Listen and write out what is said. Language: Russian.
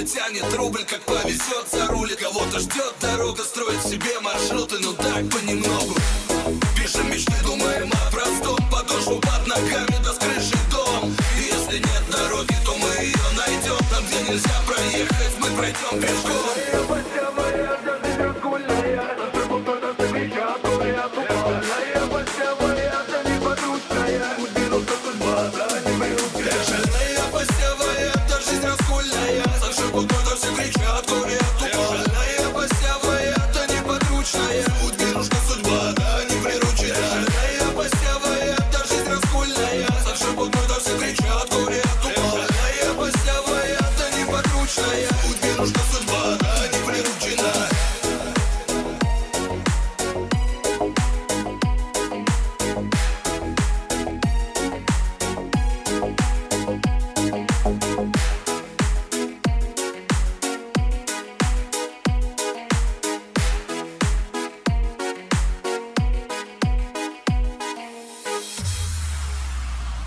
тянет рубль, как повезет за руль. Кого-то ждет дорога, строит себе маршруты, ну так понемногу. Пишем мечты, думаем о простом. Подошву под ногами, да с крыши дом. И если нет дороги, то мы ее найдем. Там, где нельзя проехать, мы пройдем пешком. Путь, девушка, судьба.